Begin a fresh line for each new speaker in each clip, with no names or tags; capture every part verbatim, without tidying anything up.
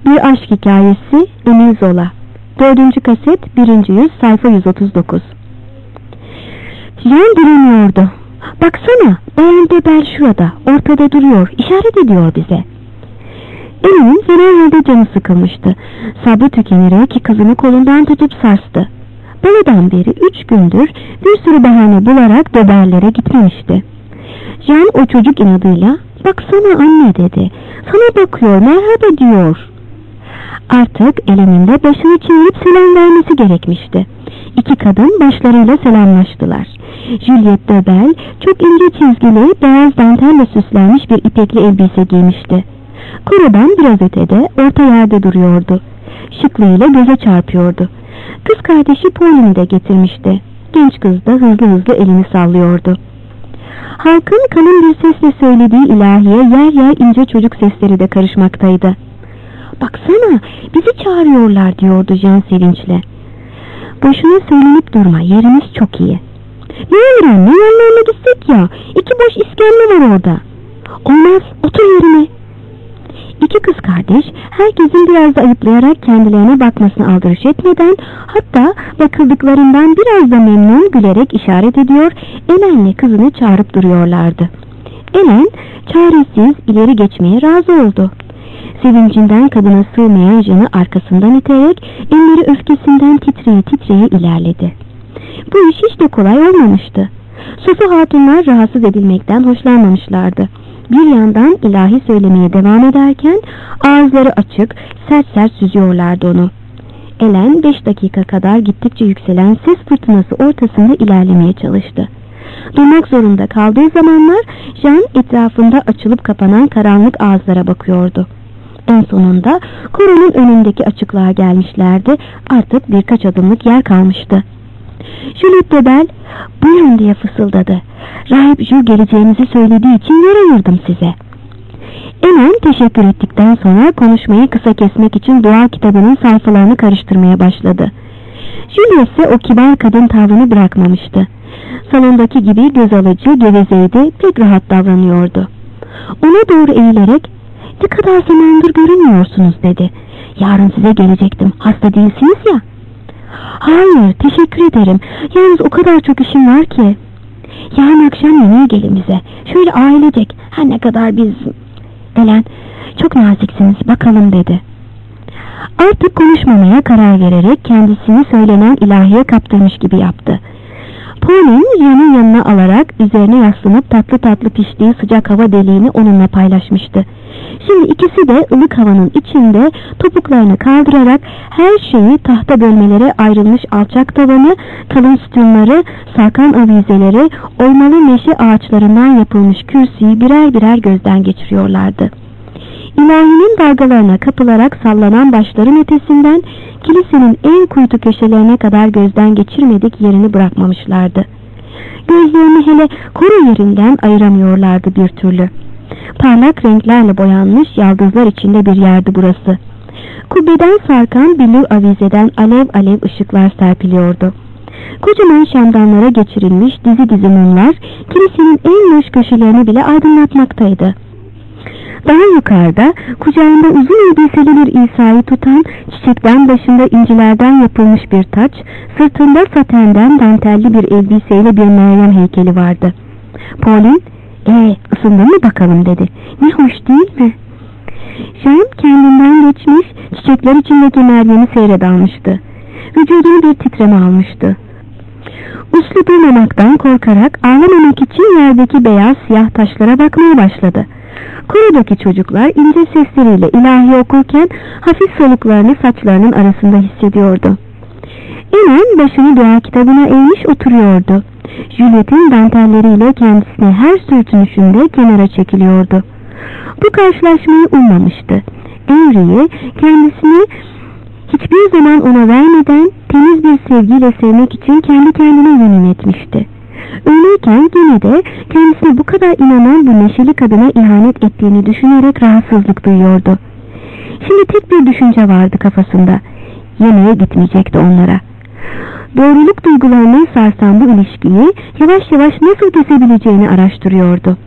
Bir Aşk Hikayesi, Emile Zola. Dördüncü kaset, birinci yüz, sayfa yüz otuz dokuz. Jean direniyordu. Baksana, Bayan Debel şurada, ortada duruyor, işaret ediyor bize. Emine'in fena halde canı sıkılmıştı. Sabrı tükenerek kızını kolundan tutup sarstı. Baladan beri üç gündür bir sürü bahane bularak Debel'lere gitmemişti. Jean o çocuk inadıyla, baksana anne dedi, sana bakıyor, merhaba diyor. Artık elinde başını çevirip selam vermesi gerekmişti. İki kadın başlarıyla selamlaştılar. Juliette Debel çok ince çizgili beyaz dantelle süslenmiş bir ipekli elbise giymişti. Korudan biraz ötede orta yerde duruyordu. Şıklığıyla göze çarpıyordu. Kız kardeşi Pauline'i de getirmişti. Genç kız da hızlı hızlı elini sallıyordu. Halkın kalın bir sesle söylediği ilahiye yer yer ince çocuk sesleri de karışmaktaydı. Baksana, bizi çağırıyorlar diyordu Jean sevinçle. Boşuna söylenip durma, yerimiz çok iyi. Ne olur anne, yanlarına gitsek ya, iki boş iskemle var orada. Olmaz, otur yerine. İki kız kardeş herkesin biraz da ayıplayarak kendilerine bakmasını aldırış etmeden, hatta bakıldıklarından biraz da memnun gülerek işaret ediyor, Helen'le kızını çağırıp duruyorlardı. Helen çaresiz ileri geçmeye razı oldu. Sevincinden kadına sığmayan Jean'ı arkasından iterek elleri öfkesinden titreye titreye ilerledi. Bu iş hiç de kolay olmamıştı. Sofu hatunlar rahatsız edilmekten hoşlanmamışlardı. Bir yandan ilahi söylemeye devam ederken ağızları açık, sert sert süzüyorlardı onu. Helen beş dakika kadar gittikçe yükselen ses fırtınası ortasında ilerlemeye çalıştı. Durmak zorunda kaldığı zamanlar Jean etrafında açılıp kapanan karanlık ağızlara bakıyordu. En sonunda koronun önündeki açıklığa gelmişlerdi. Artık birkaç adımlık yer kalmıştı. Juliette Debel, buyurun diye fısıldadı. Rahip Ju geleceğimizi söylediği için yer ayırdım size. Hemen teşekkür ettikten sonra konuşmayı kısa kesmek için dua kitabının sayfalarını karıştırmaya başladı. Juliette ise o kibar kadın tavrını bırakmamıştı. Salondaki gibi göz alıcı, gevezeydi, pek rahat davranıyordu. Ona doğru eğilerek, ne kadar zamandır görünmüyorsunuz dedi. Yarın size gelecektim, hasta değilsiniz ya. Hayır, teşekkür ederim. Yalnız o kadar çok işim var ki. Yarın akşam yemeğe gelin bize. Şöyle ailecek, her ne kadar biz... Helen, çok naziksiniz, bakalım dedi. Artık konuşmamaya karar vererek kendisini söylenen ilahiye kaptırmış gibi yaptı. Pauline Jean'ın yanına alarak üzerine yaslanıp tatlı tatlı piştiği sıcak hava deliğini onunla paylaşmıştı. Şimdi ikisi de ılık havanın içinde topuklarını kaldırarak her şeyi tahta bölmelere ayrılmış alçak tavanı, kalın sütunları, sarkan avizeleri, oymalı meşe ağaçlarından yapılmış kürsüyü birer birer gözden geçiriyorlardı. İlahinin dalgalarına kapılarak sallanan başların ötesinden kilisenin en kuytu köşelerine kadar gözden geçirmedik yerini bırakmamışlardı. Gözlerini hele koru yerinden ayıramıyorlardı bir türlü. Parlak renklerle boyanmış yaldızlar içinde bir yerdi burası. Kubbeden sarkan billur avizeden alev alev ışıklar serpiliyordu. Kocaman şamdanlara geçirilmiş dizi dizi mumlar kilisenin en loş köşelerini bile aydınlatmaktaydı. Daha yukarıda kucağında uzun elbiseli bir İsa'yı tutan, çiçekten başında incilerden yapılmış bir taç, sırtında satenden dantelli bir elbiseyle bir Meryem heykeli vardı. Pauline, ee ısındın mı bakalım dedi. Ne hoş değil mi? Jean kendinden geçmiş, çiçekler içindeki Meryem'i seyredalmıştı. Vücudunu bir titreme almıştı. Uslu durmamaktan korkarak ağlamamak için yerdeki beyaz siyah taşlara bakmaya başladı. Korodaki çocuklar ince sesleriyle ilahi okurken hafif soluklarını saçlarının arasında hissediyordu. Hemen başını dua kitabına eğmiş oturuyordu. Juliette'in dantelleriyle kendisine her sürtünüşünde kenara çekiliyordu. Bu karşılaşmayı ummamıştı. Henry'i kendisini hiçbir zaman ona vermeden temiz bir sevgiyle sevmek için kendi kendine yemin etmişti. Öyleyken yine de kendisine bu kadar inanan bu neşeli kadına ihanet ettiğini düşünerek rahatsızlık duyuyordu. Şimdi tek bir düşünce vardı kafasında. Yemeğe gitmeyecekti onlara. Doğruluk duygularını sarsan bu ilişkiyi yavaş yavaş nasıl kesebileceğini araştırıyordu.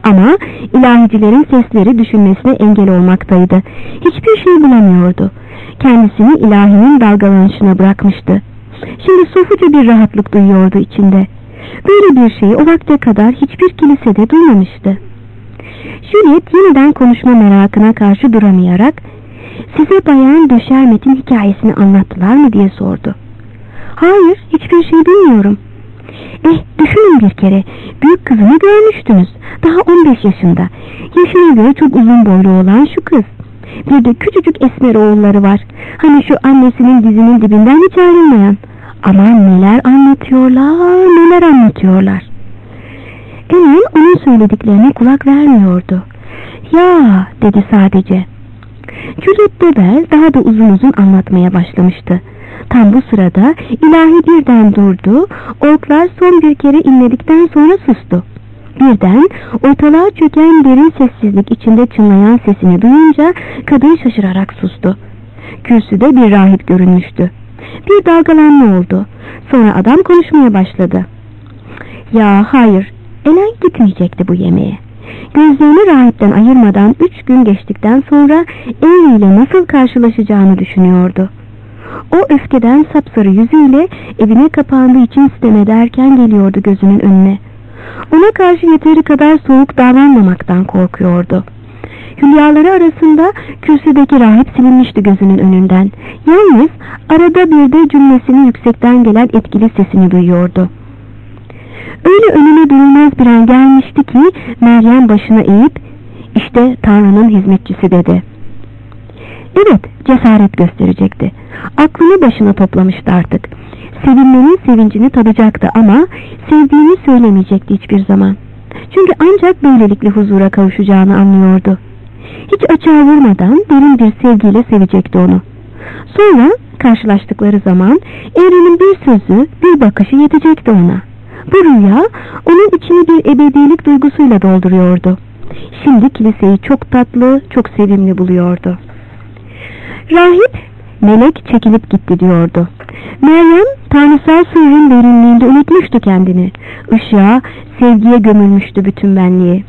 Ama ilahicilerin sesleri düşünmesine engel olmaktaydı. Hiçbir şey bulamıyordu. Kendisini ilahinin dalgalanışına bırakmıştı. Şimdi sofuca bir rahatlık duyuyordu içinde. Böyle bir şeyi o vakte kadar hiçbir kilisede duymamıştı. Juliet yeniden konuşma merakına karşı duramayarak, "Size Bayan de Şermet'in hikayesini anlattılar mı?" diye sordu. "Hayır, hiçbir şey bilmiyorum." "Eh, düşünün bir kere, büyük kızını görmüştünüz, daha on beş yaşında, yaşına göre çok uzun boylu olan şu kız. Bir de küçücük esmer oğulları var, hani şu annesinin dizinin dibinden hiç ayrılmayan. Aman neler anlatıyorlar, neler anlatıyorlar." Ellen onun söylediklerine kulak vermiyordu. "Ya," dedi sadece. Juliet de Bell daha da uzun uzun anlatmaya başlamıştı. Tam bu sırada ilahi birden durdu, orklar son bir kere inledikten sonra sustu. Birden ortalığa çöken derin sessizlik içinde çınlayan sesini duyunca kadın şaşırarak sustu. Kürsüde bir rahip görünmüştü. Bir dalgalanma oldu. Sonra adam konuşmaya başladı. "Ya hayır, Ellen gitmeyecekti bu yemeğe. Gözlerini rahipten ayırmadan üç gün geçtikten sonra Henry ile nasıl karşılaşacağını düşünüyordu. O öfkeden sapsarı yüzüyle evine kapandığı için sitem ederken geliyordu gözünün önüne. Ona karşı yeteri kadar soğuk davranmamaktan korkuyordu. Hülyaları arasında kürsüdeki rahip silinmişti gözünün önünden. Yalnız arada bir de cümlesinin yüksekten gelen etkili sesini duyuyordu. Öyle önüne durulmaz bir an gelmişti ki Meryem başına eğip, "İşte Tanrı'nın hizmetçisi," dedi. Evet, cesaret gösterecekti. Aklını başına toplamıştı artık. Sevinmenin sevincini tadacaktı ama sevdiğini söylemeyecekti hiçbir zaman. Çünkü ancak böylelikle huzura kavuşacağını anlıyordu. Hiç açığa vurmadan derin bir sevgiyle sevecekti onu. Sonra karşılaştıkları zaman Henry'nin bir sözü, bir bakışı yetecekti ona. Bu rüya onun içini bir ebedilik duygusuyla dolduruyordu. Şimdi kiliseyi çok tatlı, çok sevimli buluyordu. Rahip, "Melek çekilip gitti," diyordu. Meryem, tanrısal sırrın derinliğinde unutmuştu kendini. Işığa, sevgiye gömülmüştü bütün benliği.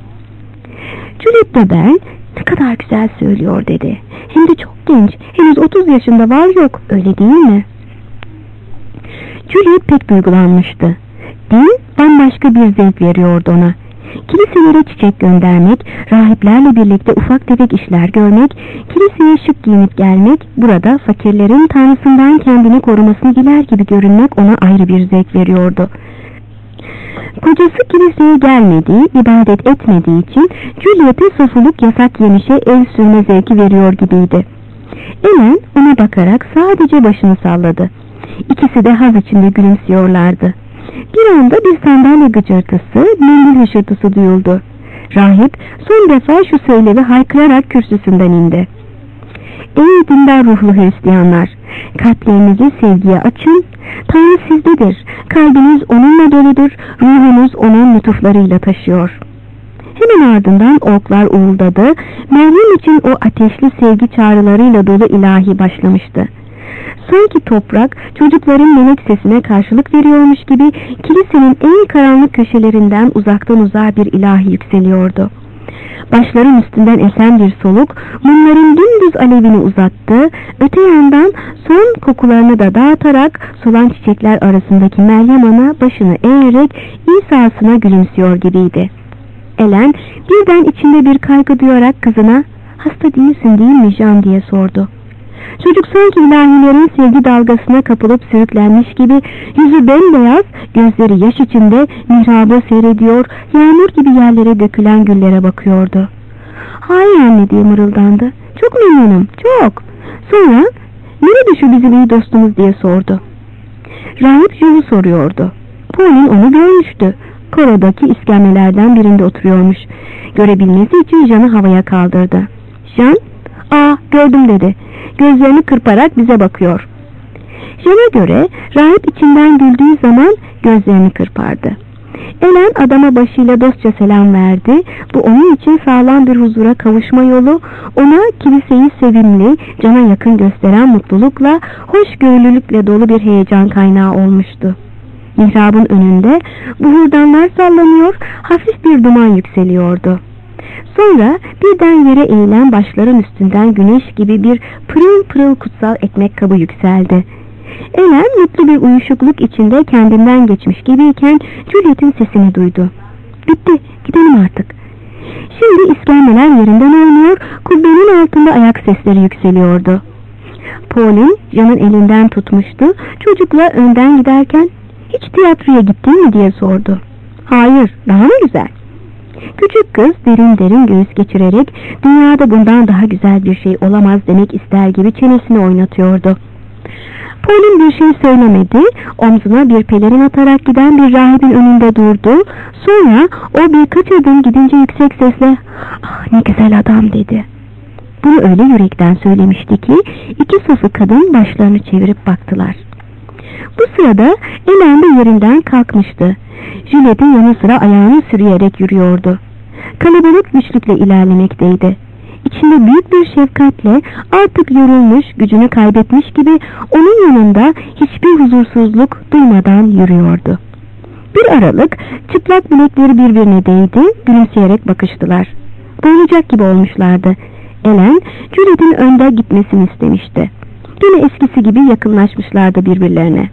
Juliet de Bell, "Ne kadar güzel söylüyor," dedi. "Hem de çok genç, henüz otuz yaşında var yok, öyle değil mi?" Juliet pek duygulanmıştı. Din bambaşka bir zevk veriyordu ona. Kiliselere çiçek göndermek, rahiplerle birlikte ufak tefek işler görmek, kiliseye şık giyinip gelmek, burada fakirlerin tanrısından kendini korumasını diler gibi görünmek ona ayrı bir zevk veriyordu. Kocası kiliseye gelmediği, ibadet etmediği için Juliet'e sofuluk yasak yemişe el sürme zevki veriyor gibiydi. Ellen ona bakarak sadece başını salladı. İkisi de haz içinde gülümsüyorlardı. Bir anda bir sandalye gıcırtısı, mendil hışırtısı duyuldu. Rahip son defa şu söylevi haykırarak kürsüsünden indi. "Ey dindar ruhlu Hristiyanlar, kalplerinizi sevgiye açın. Tanrı sizdedir. Kalbiniz onunla doludur. Ruhunuz onun lütuflarıyla taşıyor." Hemen ardından orklar uğuldadı. Meryem için o ateşli sevgi çağrılarıyla dolu ilahi başlamıştı. Sanki toprak çocukların melek sesine karşılık veriyormuş gibi kilisenin en karanlık köşelerinden uzaktan uzağa bir ilahi yükseliyordu. Başların üstünden esen bir soluk mumların dümdüz alevini uzattı. Öte yandan son kokularını da dağıtarak solan çiçekler arasındaki Meryem Ana başını eğerek İsa'sına gülümsüyor gibiydi. Ellen birden içinde bir kaygı duyarak kızına, "Hasta değilsin değil mi Jean?" diye sordu. Çocuk sanki ilahilerin sevgi dalgasına kapılıp sürüklenmiş gibi yüzü bembeyaz, gözleri yaş içinde mihrabı seyrediyor, yağmur gibi yerlere dökülen güllere bakıyordu. "Hayır anne," diye mırıldandı. "Çok memnunum, çok." Sonra, "Nerede şu bizim iyi dostumuz?" diye sordu. Rahip Jules soruyordu. Pauline onu görmüştü. Korodaki iskemlelerden birinde oturuyormuş. Görebilmesi için Jean'ı havaya kaldırdı. "Jean, aa gördüm," dedi. Gözlerini kırparak bize bakıyor. Jean'a göre rahip içinden güldüğü zaman gözlerini kırpardı. Ellen adama başıyla dostça selam verdi. Bu onun için sağlam bir huzura kavuşma yolu, ona kiliseyi sevimli, cana yakın gösteren mutlulukla, hoşgörülülükle dolu bir heyecan kaynağı olmuştu. Mihrabın önünde buhurdanlar sallanıyor, hafif bir duman yükseliyordu. Sonra birden yere eğilen başların üstünden güneş gibi bir pırıl pırıl kutsal ekmek kabı yükseldi. Ellen mutlu bir uyuşukluk içinde kendinden geçmiş gibiyken Juliet'in sesini duydu. Bitti, gidelim artık. Şimdi iskemleler yerinden oynuyor, kubbenin altında ayak sesleri yükseliyordu. Pauline Jean'ın elinden tutmuştu. Çocukla önden giderken hiç tiyatroya gittin mi diye sordu. Hayır, daha mı güzel? Küçük kız derin derin göğüs geçirerek dünyada bundan daha güzel bir şey olamaz demek ister gibi çenesini oynatıyordu. Pauline bir şey söylemedi. Omzuna bir pelerin atarak giden bir rahibin önünde durdu. Sonra o birkaç adım gidince yüksek sesle "Ah, ne güzel adam" dedi. Bunu öyle yürekten söylemişti ki iki safı kadın başlarını çevirip baktılar. Bu sırada Ellen de yerinden kalkmıştı. Juliet'in yanı sıra ayağını sürüyerek yürüyordu. Kalabalık güçlükle ilerlemekteydi. İçinde büyük bir şefkatle artık yorulmuş, gücünü kaybetmiş gibi onun yanında hiçbir huzursuzluk duymadan yürüyordu. Bir aralık çıplak bilekleri birbirine değdi, gülümseyerek bakıştılar. Boğulacak gibi olmuşlardı. Ellen, Juliet'in önde gitmesini istemişti. Yine eskisi gibi yakınlaşmışlardı birbirlerine.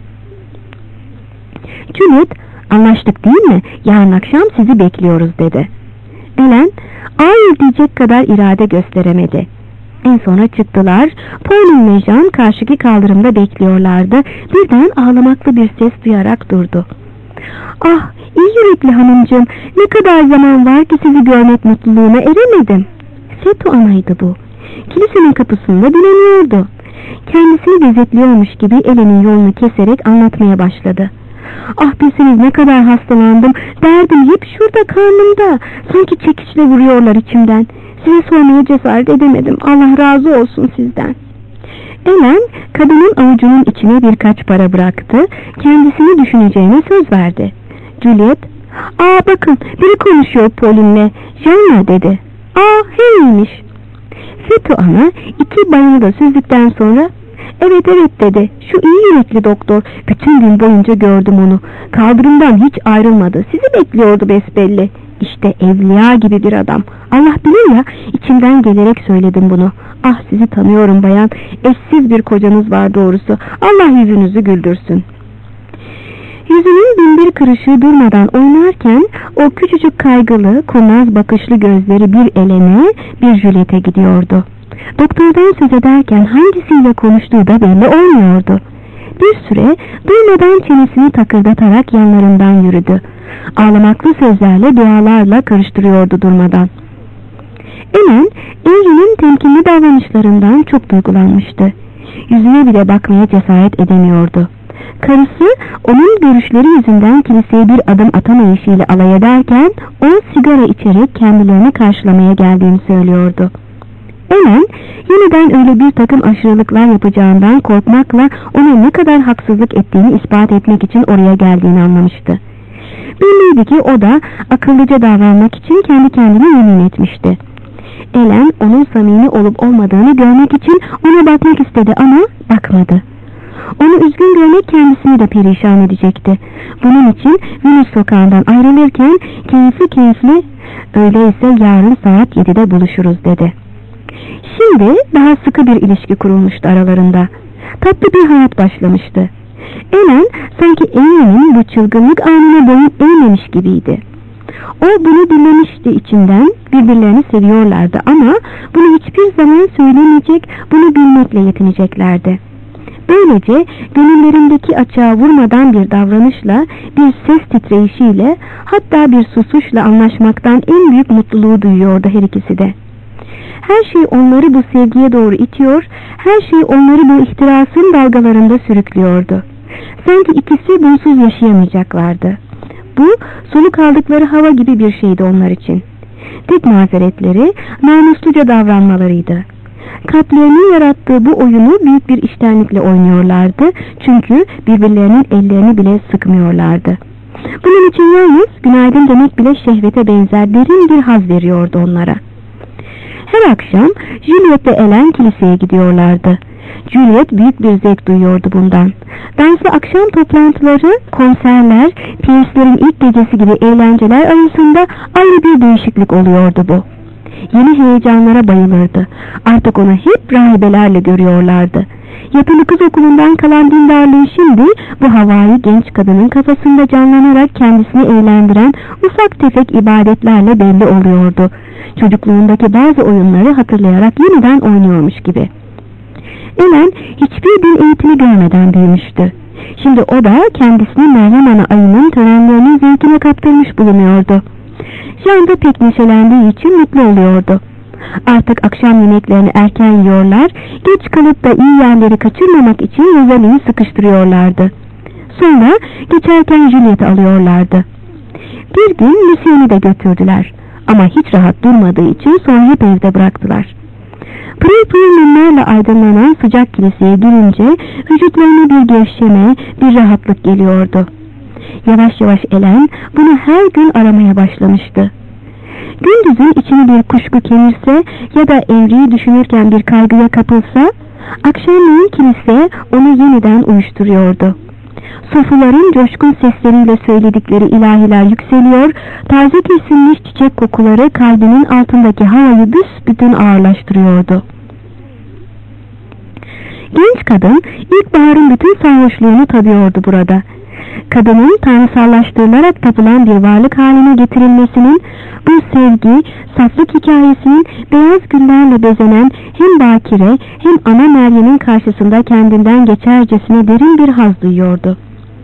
Juliet, "Anlaştık değil mi? Yarın akşam sizi bekliyoruz" dedi. Ellen, hayır diyecek kadar irade gösteremedi. En sonra çıktılar. Pauline ve Jean karşıki kaldırımda bekliyorlardı. Birden ağlamaklı bir ses duyarak durdu. "Ah, iyi yürekli hanımcığım, ne kadar zaman var ki sizi görmek mutluluğuna eremedim." Seto anaydı bu. Kilisenin kapısında dileniyordu. Kendisini gözetliyormuş gibi Ellen'in yolunu keserek anlatmaya başladı. "Ah, bilseniz ne kadar hastalandım. Derdim hep şurada karnımda. Sanki çekiçle vuruyorlar içimden. Size sormaya cesaret edemedim. Allah razı olsun sizden." Ellen kadının avucunun içine birkaç para bıraktı. Kendisini düşüneceğine söz verdi. Juliet, "Aa bakın, biri konuşuyor Pauline'le. Jean'la" dedi. "Aa, Henry'miş." Feto ana iki bayını da süzdükten sonra "Evet evet" dedi. "Şu iyi yürekli doktor. Bütün gün boyunca gördüm onu. Kaldırımdan hiç ayrılmadı. Sizi bekliyordu besbelli. İşte evliya gibi bir adam. Allah bilir ya, içimden gelerek söyledim bunu. Ah, sizi tanıyorum bayan. Eşsiz bir kocanız var doğrusu. Allah yüzünüzü güldürsün." Yüzünün binbir kırışığı durmadan oynarken o küçücük kaygılı, kurnaz bakışlı gözleri bir Ellen'e bir Juliet'e gidiyordu. Doktordan söz ederken hangisiyle konuştuğu da belli olmuyordu. Bir süre durmadan çenesini takırdatarak yanlarından yürüdü. Ağlamaklı sözlerle, dualarla karıştırıyordu durmadan. Ellen, Henry'nin temkinli davranışlarından çok duygulanmıştı. Yüzüne bile bakmaya cesaret edemiyordu. Karısı onun görüşleri yüzünden kiliseye bir adım atamayışıyla alay ederken o sigara içerek kendilerini karşılamaya geldiğini söylüyordu. Ellen yeniden öyle bir takım aşırılıklar yapacağından korkmakla ona ne kadar haksızlık ettiğini ispat etmek için oraya geldiğini anlamıştı. Belliydi ki o da akıllıca davranmak için kendi kendine yemin etmişti. Ellen onun samimi olup olmadığını görmek için ona bakmak istedi ama bakmadı. Onu üzgün görmek kendisini de perişan edecekti. Bunun için Venüs sokağından ayrılırken keyifli keyifli "Öyleyse yarın saat yedide buluşuruz" dedi. Şimdi daha sıkı bir ilişki kurulmuştu aralarında. Tatlı bir hayat başlamıştı. Ellen sanki Henry'nin bu çılgınlık anına boyun eğmemiş gibiydi. O bunu dinlemişti içinden, birbirlerini seviyorlardı ama bunu hiçbir zaman söylemeyecek, bunu bilmekle yetineceklerdi. Böylece gönüllerindeki açığa vurmadan bir davranışla, bir ses titreyişiyle, hatta bir susuşla anlaşmaktan en büyük mutluluğu duyuyordu her ikisi de. Her şey onları bu sevgiye doğru itiyor, her şey onları bu ihtirasın dalgalarında sürüklüyordu. Sanki ikisi bunsuz yaşayamayacaklardı. Bu, soluk aldıkları hava gibi bir şeydi onlar için. Tek mazeretleri, namusluca davranmalarıydı. Kalplerinin yarattığı bu oyunu büyük bir içtenlikle oynuyorlardı, çünkü birbirlerinin ellerini bile sıkmıyorlardı. Bunun için yalnız günaydın demek bile şehvete benzer derin bir haz veriyordu onlara. Her akşam Juliet ve Ellen kiliseye gidiyorlardı. Juliet büyük bir zevk duyuyordu bundan. Danslı akşam toplantıları, konserler, Pierce'lerin ilk gecesi gibi eğlenceler arasında ayrı bir değişiklik oluyordu bu. Yeni heyecanlara bayılırdı. Artık onu hep rahibelerle görüyorlardı. Yatılı kız okulundan kalan dindarlığı şimdi bu havai genç kadının kafasında canlanarak kendisini eğlendiren ufak tefek ibadetlerle belli oluyordu. Çocukluğundaki bazı oyunları hatırlayarak yeniden oynuyormuş gibi. Ellen hiçbir din eğitimi görmeden büyümüştü. Şimdi o da kendisini Meryem Ana ayının törenlerinin zevkine kaptırmış bulunuyordu. Jean da pek neşelendiği için mutlu oluyordu. Artık akşam yemeklerini erken yiyorlar, geç kalıp da iyi yerleri kaçırmamak için Rosalie'yi sıkıştırıyorlardı. Sonra geçerken Juliet'i alıyorlardı. Bir gün Lucien'i de götürdüler ama hiç rahat durmadığı için sonra hep evde bıraktılar. Pırıl pırıl mumlarla aydınlanan sıcak kiliseye girince vücutlarına bir gevşeme, bir rahatlık geliyordu. Yavaş yavaş Ellen bunu her gün aramaya başlamıştı. Gündüzün içini bir kuşku kemirse ya da evriyi düşünürken bir kaygıya kapılsa, akşamleyin kilise onu yeniden uyuşturuyordu. Sofuların coşkun sesleriyle söyledikleri ilahiler yükseliyor, taze kesilmiş çiçek kokuları kalbinin altındaki havayı büsbütün ağırlaştırıyordu. Genç kadın ilkbaharın bütün sarhoşluğunu tadıyordu burada. Kadının tanrısallaştırılarak tapılan bir varlık haline getirilmesinin, bu sevgi, saflık hikayesinin beyaz güllerle bezenen hem bakire hem ana Meryem'in karşısında kendinden geçercesine derin bir haz duyuyordu.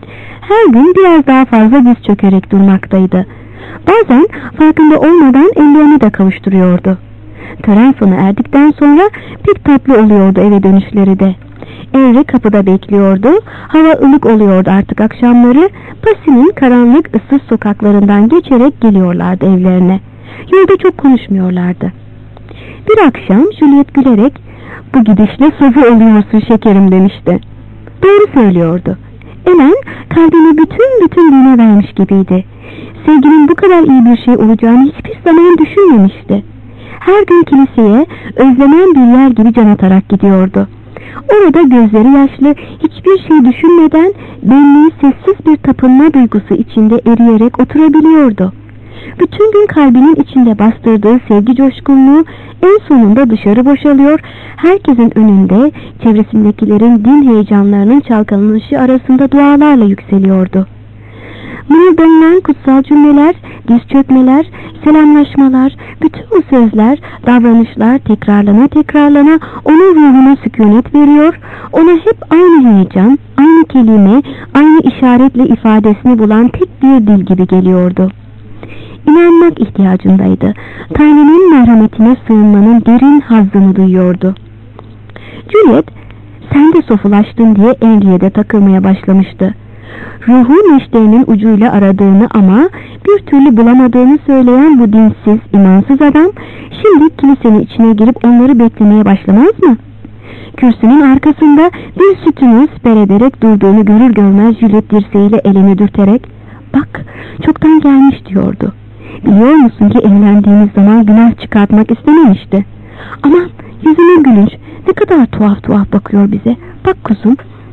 Her gün biraz daha fazla diz çökerek durmaktaydı. Bazen farkında olmadan ellerini de kavuşturuyordu. Tören sonu erdikten sonra pek tatlı oluyordu eve dönüşleri de. Evri kapıda bekliyordu. Hava ılık oluyordu artık akşamları. Passie'nin karanlık ıssız sokaklarından geçerek geliyorlardı evlerine. Yolda çok konuşmuyorlardı. Bir akşam Juliet gülerek "Bu gidişle sofu oluyorsun şekerim" demişti. Doğru söylüyordu. Ellen kalbini bütün bütün dine vermiş gibiydi. Sevginin bu kadar iyi bir şey olacağını hiçbir zaman düşünmemişti. Her gün kiliseye özlenen bir yer gibi can atarak gidiyordu. Orada gözleri yaşlı, hiçbir şey düşünmeden benliği sessiz bir tapınma duygusu içinde eriyerek oturabiliyordu. Bütün gün kalbinin içinde bastırdığı sevgi coşkunluğu en sonunda dışarı boşalıyor, herkesin önünde çevresindekilerin din heyecanlarının çalkalanışı arasında dualarla yükseliyordu. Mırıldanılan kutsal cümleler, diz çökmeler, selamlaşmalar, bütün bu sözler, davranışlar tekrarlana tekrarlana onun ruhuna sükunet veriyor, ona hep aynı heyecan, aynı kelime, aynı işaretle ifadesini bulan tek bir dil gibi geliyordu. İnanmak ihtiyacındaydı. Tanrı'nın merhametine sığınmanın derin hazzını duyuyordu. Juliet, "Sen de sofulaştın" diye Henry'e de takılmaya başlamıştı. Ruhu neşterinin ucuyla aradığını ama bir türlü bulamadığını söyleyen bu dinsiz, imansız adam şimdi kilisenin içine girip onları beklemeye başlamaz mı? Kürsünün arkasında bir sütunu siper ederek durduğunu görür görmez Juliet dirseğiyle elini dürterek "Bak, çoktan gelmiş" diyordu. Biliyor musun ki evlendiğimiz zaman günah çıkartmak istememişti. Aman, yüzüne gülünç, ne kadar tuhaf tuhaf bakıyor bize. Bak kuzum.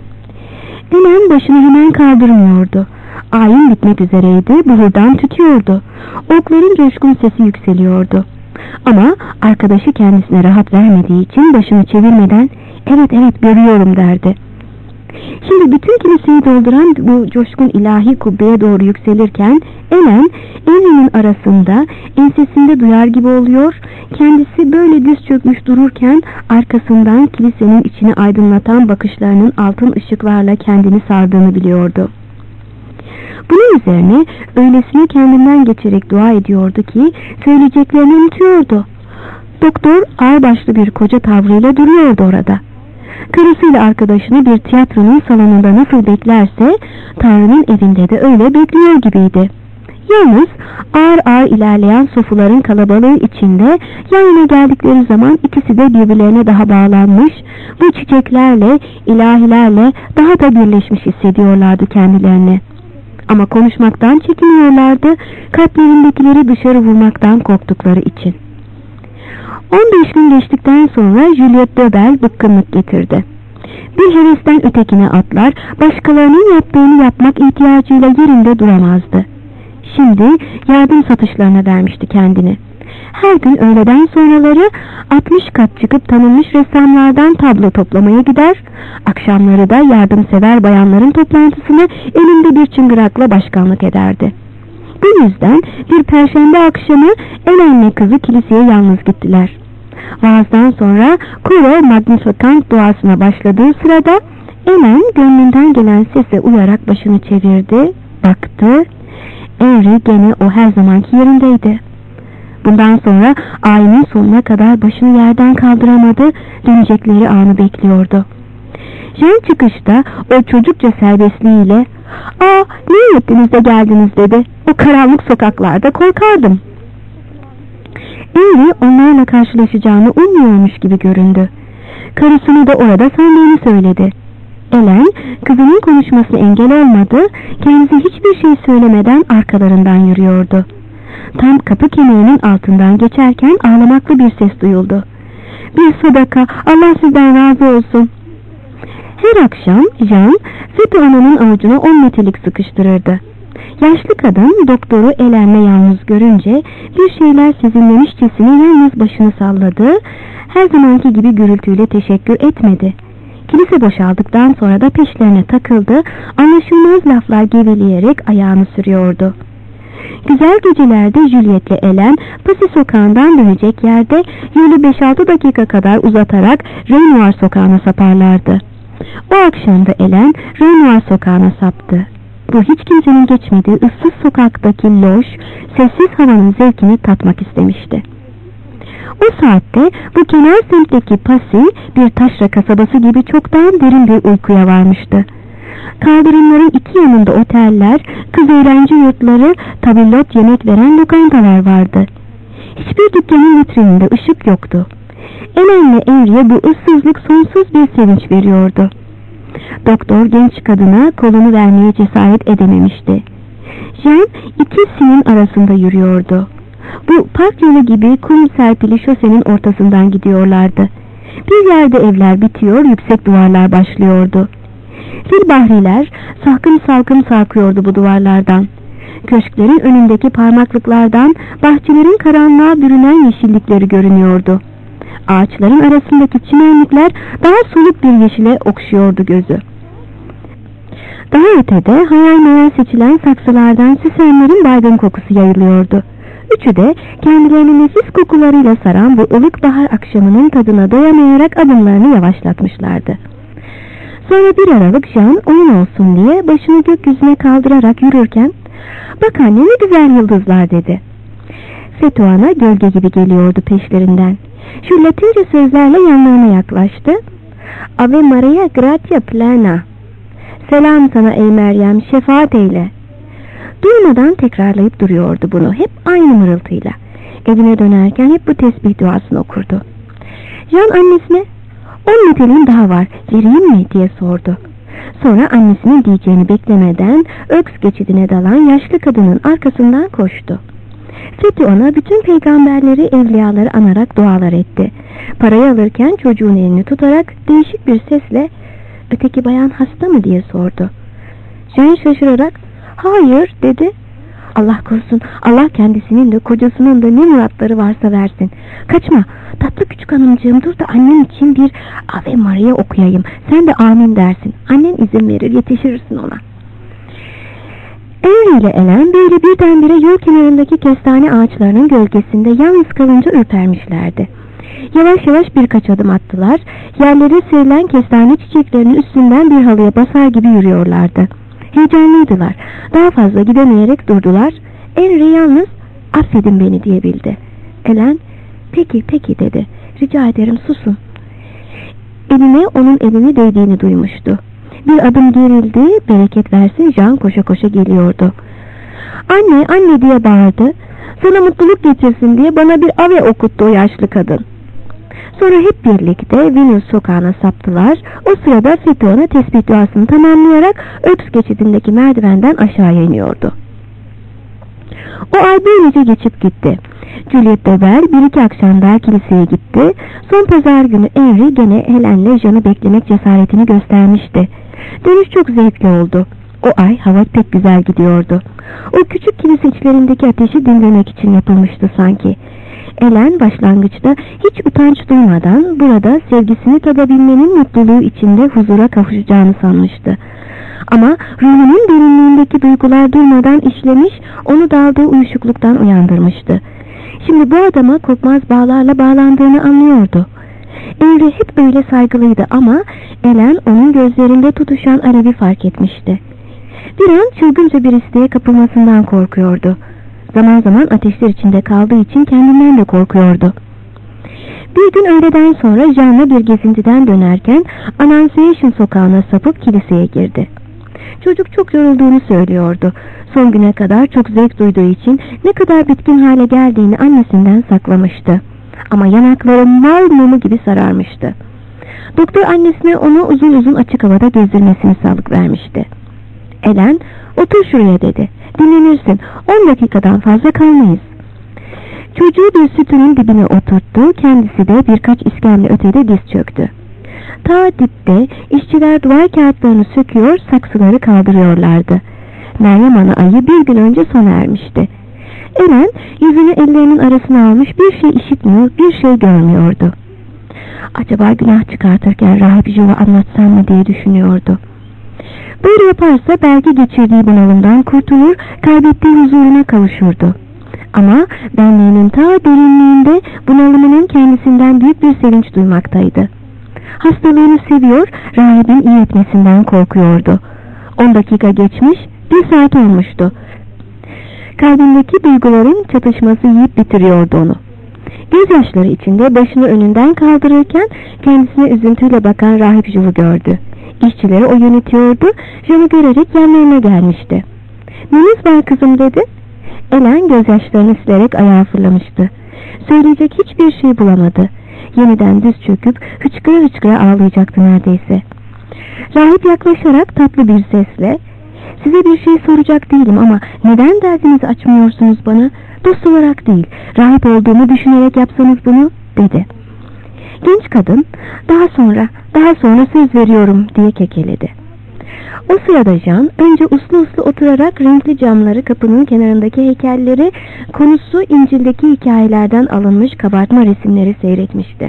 Ellen başını hemen kaldırmıyordu. Ayin bitmek üzereydi, buhurdan tütüyordu. Okların coşkun sesi yükseliyordu. Ama arkadaşı kendisine rahat vermediği için başını çevirmeden "Evet evet görüyorum" derdi. Şimdi bütün kiliseyi dolduran bu coşkun ilahi kubbeye doğru yükselirken Ellen Henry'nin arasında ensesinde duyar gibi oluyor, kendisi böyle diz çökmüş dururken arkasından kilisenin içini aydınlatan bakışlarının altın ışıklarla kendini sardığını biliyordu. Bunun üzerine öylesine kendinden geçerek dua ediyordu ki söyleyeceklerini unutuyordu. Doktor ağırbaşlı bir koca tavrıyla duruyordu orada. Karısıyla arkadaşını bir tiyatronun salonunda nasıl beklerse Tanrı'nın evinde de öyle bekliyor gibiydi. Yalnız ağır ağır ilerleyen sofuların kalabalığı içinde yan yana geldikleri zaman ikisi de birbirlerine daha bağlanmış, bu çiçeklerle, ilahilerle daha da birleşmiş hissediyorlardı kendilerini. Ama konuşmaktan çekiniyorlardı, kalplerindekileri dışarı vurmaktan korktukları için. on beş gün geçtikten sonra Juliet Döbel bıkkınlık getirdi. Bir hevesten ötekine atlar, başkalarının yaptığını yapmak ihtiyacıyla yerinde duramazdı. Şimdi yardım satışlarına vermişti kendini. Her gün öğleden sonraları altmış kat çıkıp tanınmış ressamlardan tablo toplamaya gider, akşamları da yardımsever bayanların toplantısına elinde bir çıngırakla başkanlık ederdi. Bu yüzden bir perşembe akşamı Ellen'le kızı kiliseye yalnız gittiler. Vaazdan sonra Koro Magnificat duasına başladığı sırada Ellen gönlünden gelen sese uyarak başını çevirdi, baktı. Henry gene o her zamanki yerindeydi. Bundan sonra ayinin sonuna kadar başını yerden kaldıramadı, dönecekleri anı bekliyordu. Jean çıkışta o çocukça serbestliğiyle "Aa, ne ettiniz de geldiniz?" dedi. "O karanlık sokaklarda korkardım." Henry onlarla karşılaşacağını ummuyormuş gibi göründü. Karısını da orada sandığını söyledi. Ellen kızının konuşmasına engel olmadı, kendisi hiçbir şey söylemeden arkalarından yürüyordu. Tam kapı kemerinin altından geçerken ağlamaklı bir ses duyuldu. "Bir sadaka, Allah sizden razı olsun." Her akşam Jean, Fethi Ana'nın avucuna on metrelik sıkıştırırdı. Yaşlı kadın doktoru Ellen'le yalnız görünce bir şeyler sezinlemişçesine yalnız başını salladı, her zamanki gibi gürültüyle teşekkür etmedi. Kilise boşaldıktan sonra da peşlerine takıldı, anlaşılmaz laflar geveleyerek ayağını sürüyordu. Güzel gecelerde Juliet'le Ellen Passy sokağından dönecek yerde yolu beş altı dakika kadar uzatarak Renoir sokağına saparlardı. O akşam da Ellen Renoir sokağına saptı. Bu hiç kimsenin geçmediği ıssız sokaktaki loş, sessiz havanın zevkini tatmak istemişti. O saatte bu kenar semtteki Passy bir taşra kasabası gibi çoktan derin bir uykuya varmıştı. Kaldırımların iki yanında oteller, kız öğrenci yurtları, tabildot yemek veren lokantalar vardı. Hiçbir dükkanın vitrininde ışık yoktu. Ellen'le Henry'e bu ıssızlık sonsuz bir sevinç veriyordu. Doktor genç kadına kolunu vermeye cesaret edememişti. Jean iki sinin arasında yürüyordu. Bu park yolu gibi kum serpili şosenin ortasından gidiyorlardı. Bir yerde evler bitiyor, yüksek duvarlar başlıyordu. Fil bahriler salkım salkım sarkıyordu bu duvarlardan. Köşklerin önündeki parmaklıklardan bahçelerin karanlığa bürünen yeşillikleri görünüyordu. Ağaçların arasındaki çimenlikler daha soluk bir yeşile okşuyordu gözü. Daha ötede hayal meyal seçilen saksılardan süsenlerin baygın kokusu yayılıyordu. Üçü de kendilerini nefis kokularıyla saran bu ılık bahar akşamının tadına doyamayarak adımlarını yavaşlatmışlardı. Sonra bir aralık Jean oyun olsun diye başını gökyüzüne kaldırarak yürürken "Bak anne, ne güzel yıldızlar," dedi. Fethi Ana gölge gibi geliyordu peşlerinden. Şu Latince sözlerle yanlarına yaklaştı. "Ave Maria gratia plena. Selam sana ey Meryem, şefaat eyle." Durmadan tekrarlayıp duruyordu bunu, hep aynı mırıltıyla. Evine dönerken hep bu tesbih duasını okurdu. Jean annesine "On niteliğim daha var, vereyim mi?" diye sordu. Sonra annesinin diyeceğini beklemeden Öks geçidine dalan yaşlı kadının arkasından koştu. Fethi ona bütün peygamberleri, evliyaları anarak dualar etti. Parayı alırken çocuğun elini tutarak değişik bir sesle "Öteki bayan hasta mı?" diye sordu. Jean şaşırarak "Hayır," dedi. "Allah korusun, Allah kendisinin de kocasının da ne muratları varsa versin. Kaçma, tatlı küçük hanımcığım, dur da annem için bir Ave Maria okuyayım. Sen de amin dersin. Annen izin verir, yetişirsin ona." Henry ile Ellen böyle birdenbire yol kenarındaki kestane ağaçlarının gölgesinde yalnız kalınca ürpermişlerdi. Yavaş yavaş birkaç adım attılar. Yerlere serilen kestane çiçeklerinin üstünden bir halıya basar gibi yürüyorlardı. Heyecanlıydılar. Daha fazla gidemeyerek durdular. Henry yalnız "Affedin beni," diyebildi. Ellen "Peki peki," dedi. "Rica ederim, susun." Eline onun elini değdiğini duymuştu. Bir adım gerildi, bereket versin Jean koşa koşa geliyordu. "Anne, anne," diye bağırdı. "Sana mutluluk getirsin diye bana bir ave okuttu o yaşlı kadın." Sonra hep birlikte Venüs sokağına saptılar. O sırada Fethi ona tesbih duasını tamamlayarak Öks geçidindeki merdivenden aşağıya iniyordu. O ay böylece geçip gitti. Juliet Bebel bir iki akşam daha kiliseye gitti. Son pazar günü Henry gene Helen'le Jean'ı beklemek cesaretini göstermişti. Dönüş çok zevkli oldu. O ay hava pek güzel gidiyordu. O küçük kilise içlerindeki ateşi dinlemek için yapılmıştı sanki. Helen başlangıçta hiç utanç duymadan burada sevgisini tadabilmenin mutluluğu içinde huzura kavuşacağını sanmıştı. Ama ruhunun derinliğindeki duygular durmadan işlemiş, onu daldığı uyuşukluktan uyandırmıştı. Şimdi bu adama kopmaz bağlarla bağlandığını anlıyordu. Henry hep öyle saygılıydı ama Helen onun gözlerinde tutuşan alevi fark etmişti. Bir an çılgınca bir isteğe kapılmasından korkuyordu. Zaman zaman ateşler içinde kaldığı için kendinden de korkuyordu. Bir gün öğleden sonra Jean'la bir gezintiden dönerken Annunciation sokağına sapıp kiliseye girdi. Çocuk çok yorulduğunu söylüyordu. Son güne kadar çok zevk duyduğu için ne kadar bitkin hale geldiğini annesinden saklamıştı. Ama yanakları mal mumu gibi sararmıştı. Doktor annesine onu uzun uzun açık havada gezdirmesini sağlık vermişti. Helen, otur şuraya dedi. Dinlenirsin. On dakikadan fazla kalmayız. Çocuğu bir sütunun dibine oturttu. Kendisi de birkaç iskemle ötede diz çöktü. Ta dipte işçiler duvar kağıtlarını söküyor, saksıları kaldırıyorlardı. Meryem Ana ayı bir gün önce sona ermişti. Helen yüzünü ellerinin arasına almış, bir şey işitmiyor, bir şey görmüyordu. Acaba günah çıkartırken rahip Jule'a anlatsam mı diye düşünüyordu. Böyle yaparsa belki geçirdiği bunalımdan kurtulur, kaybettiği huzuruna kavuşurdu. Ama benliğinin ta derinliğinde bunalımının kendisinden büyük bir sevinç duymaktaydı. Hastalığını seviyor, rahibin iyi etmesinden korkuyordu. On dakika geçmiş, bir saat olmuştu. Kalbindeki duyguların çatışması yiyip bitiriyordu onu. Gözyaşları içinde başını önünden kaldırırken kendisine üzüntüyle bakan rahip Jule'u gördü. İşçileri o yönetiyordu, Jean'ı görerek yanlarına gelmişti. "Neniz var kızım?" dedi. Helen gözyaşlarını silerek ayağa fırlamıştı. Söyleyecek hiçbir şey bulamadı. Yeniden düz çöküp hıçkıra hıçkıra ağlayacaktı neredeyse. Rahip yaklaşarak tatlı bir sesle, "Size bir şey soracak değilim ama neden derdinizi açmıyorsunuz bana? Dost olarak değil, rahip olduğumu düşünerek yapsanız bunu," dedi. Genç kadın, "Daha sonra, daha sonra söz veriyorum," diye kekeledi. O sırada Jean önce uslu uslu oturarak renkli camları, kapının kenarındaki heykelleri, konusu İncil'deki hikayelerden alınmış kabartma resimleri seyretmişti.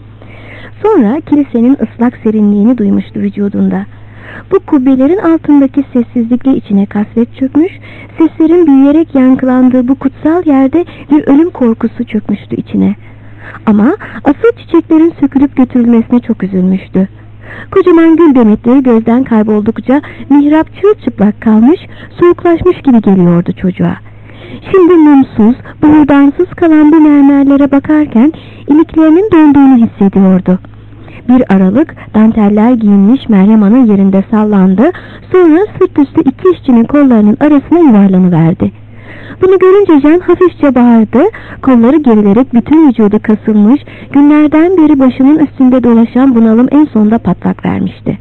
Sonra kilisenin ıslak serinliğini duymuştu vücudunda. Bu kubbelerin altındaki sessizlikle içine kasvet çökmüş, seslerin büyüyerek yankılandığı bu kutsal yerde bir ölüm korkusu çökmüştü içine. Ama asıl çiçeklerin sökülüp götürülmesine çok üzülmüştü. Kocaman gül demetleri gözden kayboldukça mihrap çırılçıplak kalmış, soğuklaşmış gibi geliyordu çocuğa. Şimdi mumsuz, buğurdansız kalan bu mermerlere bakarken iliklerinin donduğunu hissediyordu. Bir aralık danteller giyinmiş Meryem Ana yerinde sallandı, sonra sırt üstü iki işçinin kollarının arasına yuvarlanıverdi. Bunu görünce Jean hafifçe bağırdı, kolları gerilerek bütün vücudu kasılmış, günlerden beri başının üstünde dolaşan bunalım en sonunda patlak vermişti.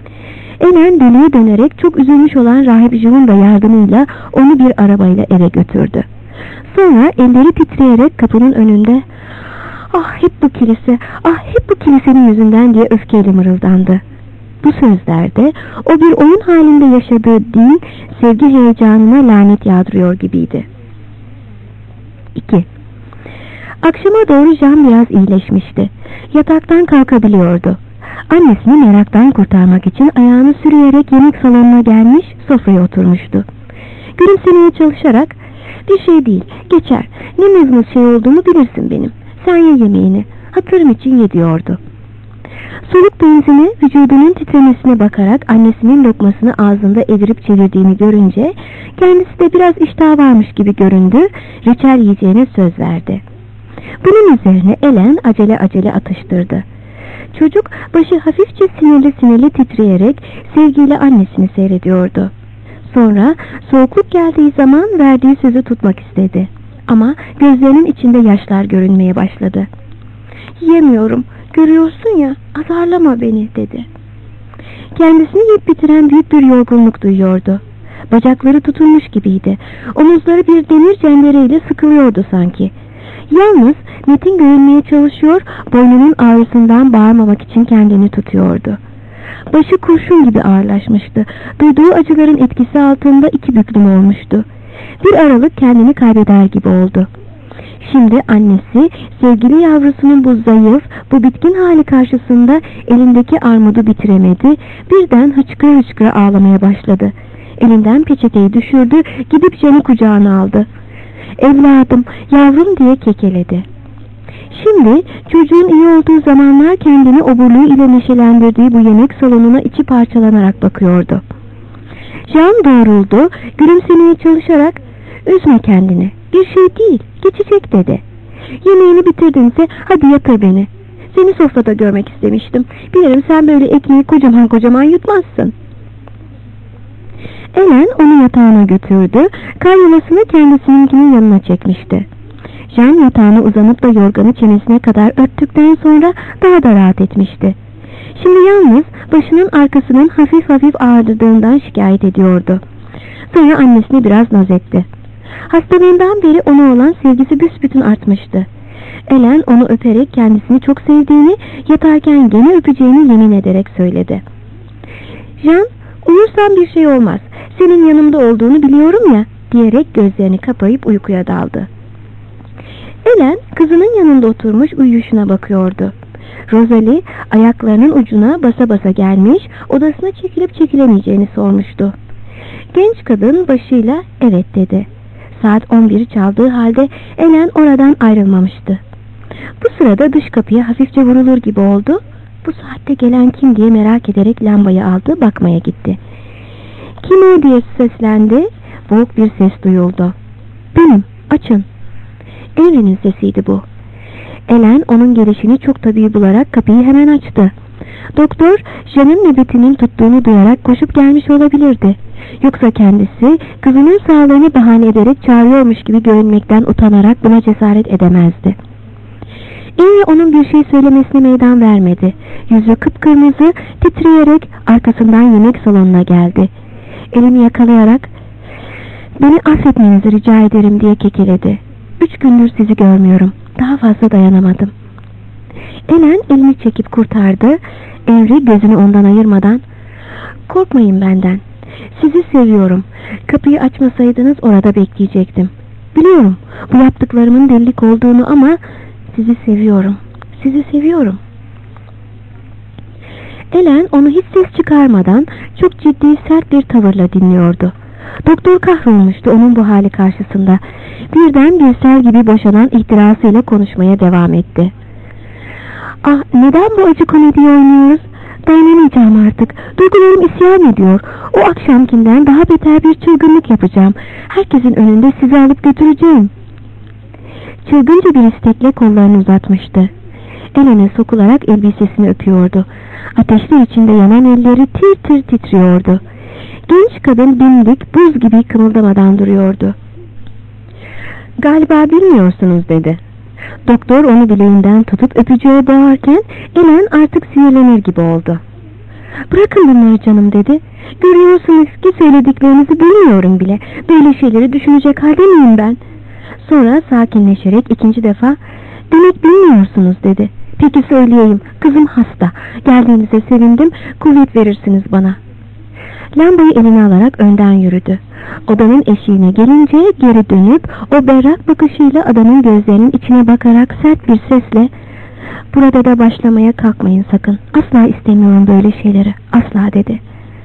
Helen deliye dönerek çok üzülmüş olan rahip Jule'un da yardımıyla onu bir arabayla eve götürdü. Sonra elleri titreyerek kapının önünde, "Ah hep bu kilise, ah hep bu kilisenin yüzünden," diye öfkeyle mırıldandı. Bu sözlerde o bir oyun halinde yaşadığı din, sevgi heyecanına lanet yağdırıyor gibiydi. iki. Akşama doğru Jean biraz iyileşmişti. Yataktan kalkabiliyordu. Annesini meraktan kurtarmak için ayağını sürüyerek yemek salonuna gelmiş, sofraya oturmuştu. Gülümsemeye çalışarak, "Bir şey değil, geçer. Ne mızmız şey olduğumu bilirsin benim. Sen ye yemeğini. Hatırım için ye," diyordu. Soluk benzini vücudunun titremesine bakarak annesinin lokmasını ağzında evirip çevirdiğini görünce kendisi de biraz iştah varmış gibi göründü, reçel yiyeceğine söz verdi. Bunun üzerine Helen acele acele atıştırdı. Çocuk başı hafifçe sinirli sinirli titreyerek sevgiyle annesini seyrediyordu. Sonra soğukluk geldiği zaman verdiği sözü tutmak istedi. Ama gözlerinin içinde yaşlar görünmeye başladı. "Yiyemiyorum. Görüyorsun ya, azarlama beni," dedi. Kendisini yiyip bitiren büyük bir yorgunluk duyuyordu. Bacakları tutulmuş gibiydi. Omuzları bir demir cendereyle sıkılıyordu sanki. Yalnız Metin görünmeye çalışıyor, boynunun ağrısından bağırmamak için kendini tutuyordu. Başı kurşun gibi ağırlaşmıştı. Duyduğu acıların etkisi altında iki büklüm olmuştu. Bir aralık kendini kaybeder gibi oldu. Şimdi annesi sevgili yavrusunun bu zayıf, bu bitkin hali karşısında elindeki armudu bitiremedi. Birden hıçkıra hıçkıra ağlamaya başladı. Elinden peçeteyi düşürdü, gidip Can'ı kucağına aldı. Evladım, yavrum diye kekeledi. Şimdi çocuğun iyi olduğu zamanlar kendini oburluğu ile neşelendirdiği bu yemek salonuna içi parçalanarak bakıyordu. Can doğruldu, gülümsemeye çalışarak üzme kendini, bir şey değil, geçecek dedi. Yemeğini bitirdinse hadi yatır beni. Seni sofrada görmek istemiştim. Bilirim sen böyle ekmeği kocaman kocaman yutmazsın. Elen onu yatağına götürdü, karyolasını kendisininkinin yanına çekmişti. Can yatağına uzanıp da yorganı çenesine kadar örttükten sonra daha da rahat etmişti. Şimdi yalnız başının arkasının hafif hafif ağrıdığından şikayet ediyordu. Sonra annesine biraz naz etti. Hastalığından beri ona olan sevgisi büsbütün artmıştı. Elen onu öperek kendisini çok sevdiğini, yatarken gene öpeceğini yemin ederek söyledi. Can, uyursam bir şey olmaz, senin yanımda olduğunu biliyorum ya, diyerek gözlerini kapayıp uykuya daldı. Elen kızının yanında oturmuş uyuyuşuna bakıyordu. Rosalie ayaklarının ucuna basa basa gelmiş, odasına çekilip çekilemeyeceğini sormuştu. Genç kadın başıyla evet dedi. Saat on biri çaldığı halde Elen oradan ayrılmamıştı. Bu sırada dış kapıya hafifçe vurulur gibi oldu. Bu saatte gelen kim diye merak ederek lambayı aldı, bakmaya gitti. Kim o diye seslendi. Boğuk bir ses duyuldu. Benim, açın. Evrenin sesiydi bu. Elen onun gelişini çok tabii bularak kapıyı hemen açtı. Doktor, Jan'ın nöbetinin tuttuğunu duyarak koşup gelmiş olabilirdi. Yoksa kendisi kızının sağlığını bahane ederek çağırıyormuş gibi görünmekten utanarak buna cesaret edemezdi. Evre onun bir şey söylemesine meydan vermedi. Yüzü kıpkırmızı, titreyerek arkasından yemek salonuna geldi. Elimi yakalayarak beni affetmenizi rica ederim diye kekeledi. Üç gündür sizi görmüyorum. Daha fazla dayanamadım. Elen elini çekip kurtardı. Evri gözünü ondan ayırmadan korkmayın benden. Sizi seviyorum. Kapıyı açmasaydınız orada bekleyecektim. Biliyorum bu yaptıklarımın delilik olduğunu ama sizi seviyorum. Sizi seviyorum. Elen onu hiç ses çıkarmadan çok ciddi sert bir tavırla dinliyordu. Doktor kahrolmuştu onun bu hali karşısında. Birden bir sel gibi boşanan ihtirasıyla konuşmaya devam etti. Ah, neden bu acı komediyi oynuyoruz? Dayanamayacağım artık. Duygularım isyan ediyor. O akşamkinden daha beter bir çılgınlık yapacağım. Herkesin önünde sizi alıp götüreceğim. Çılgınca bir istekle kollarını uzatmıştı. Elen'e sokularak elbisesini öpüyordu. Ateşler içinde yanan elleri tir tir titriyordu. Genç kadın dimdik, buz gibi kımıldamadan duruyordu. Galiba bilmiyorsunuz dedi. Doktor onu bileğinden tutup öpücüğe boğarken Elen artık sinirlenir gibi oldu. Bırakın bunları canım dedi. Görüyorsunuz ki söylediklerinizi bilmiyorum bile. Böyle şeyleri düşünecek halde miyim ben? Sonra sakinleşerek ikinci defa demek bilmiyorsunuz dedi. Peki söyleyeyim, kızım hasta. Geldiğinize sevindim, kuvvet verirsiniz bana. Lambayı eline alarak önden yürüdü. Odanın eşiğine gelince geri dönüp o berrak bakışıyla adamın gözlerinin içine bakarak sert bir sesle burada da başlamaya kalkmayın sakın. Asla istemiyorum böyle şeyleri. Asla dedi.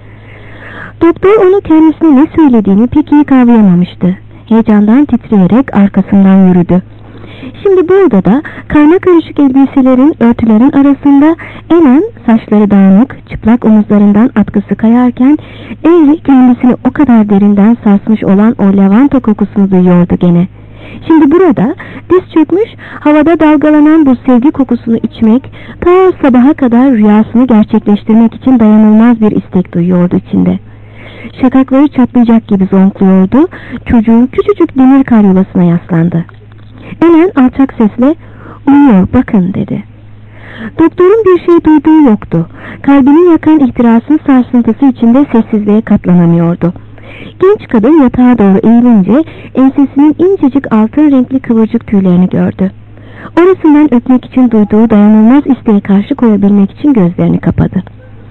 Doktor onu kendisine ne söylediğini pek iyi kavrayamamıştı. Heyecandan titreyerek arkasından yürüdü. Şimdi bu odada karma karışık elbiselerin, örtülerin arasında Elen saçları dağınık, çıplak omuzlarından atkısı kayarken Evri kendisini o kadar derinden sarsmış olan o lavanta kokusunu duyuyordu gene. Şimdi burada diz çökmüş, havada dalgalanan bu sevgi kokusunu içmek, ta sabaha kadar rüyasını gerçekleştirmek için dayanılmaz bir istek duyuyordu içinde. Şakakları çatlayacak gibi zonkluyordu, çocuğun küçücük demir karyolasına yaslandı. Elen alçak sesle uyuyor bakın dedi. Doktorun bir şey duyduğu yoktu. Kalbini yakan ihtirasın sarsıntısı içinde sessizliğe katlanamıyordu. Genç kadın yatağa doğru eğilince ensesinin incecik altın renkli kıvırcık tüylerini gördü. Orasından öpmek için duyduğu dayanılmaz isteğe karşı koyabilmek için gözlerini kapadı.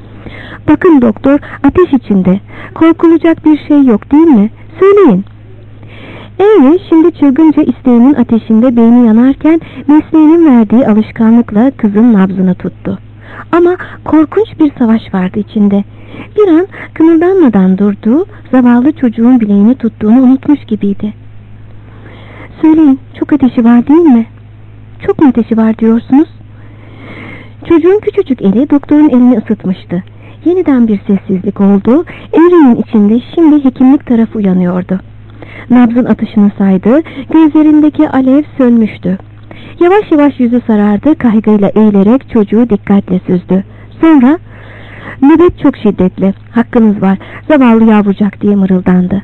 Bakın doktor, ateş içinde. Korkulacak bir şey yok değil mi? Söyleyin. Eğri şimdi çılgınca isteğinin ateşinde beyni yanarken mesleğinin verdiği alışkanlıkla kızın nabzını tuttu. Ama korkunç bir savaş vardı içinde. Bir an kımıldanmadan durduğu, zavallı çocuğun bileğini tuttuğunu unutmuş gibiydi. Söyleyin, çok ateşi var değil mi? Çok mu ateşi var diyorsunuz? Çocuğun küçücük eli doktorun elini ısıtmıştı. Yeniden bir sessizlik oldu. Evrinin içinde şimdi hekimlik tarafı uyanıyordu. Nabzın atışını saydı. Gözlerindeki alev sönmüştü. Yavaş yavaş yüzü sarardı. Kaygıyla eğilerek çocuğu dikkatle süzdü. Sonra nöbet çok şiddetli. Hakkınız var. Zavallı yavrucak diye mırıldandı.